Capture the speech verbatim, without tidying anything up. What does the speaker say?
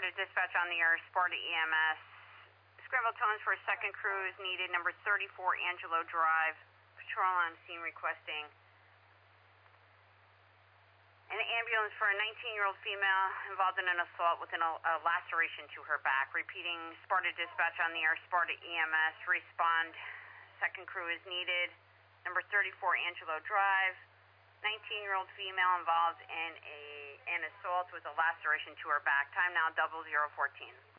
Sparta dispatch on the air, Sparta E M S. Scramble tones for a second crew is needed, number thirty-four Angelo Drive. Patrol on scene requesting an ambulance for a nineteen-year-old female involved in an assault with an, a laceration to her back. Repeating, Sparta dispatch on the air, Sparta E M S. Respond. Second crew is needed. Number thirty-four Angelo Drive. nineteen-year-old female involved in a an assault with a laceration to her back. Time now double zero fourteen.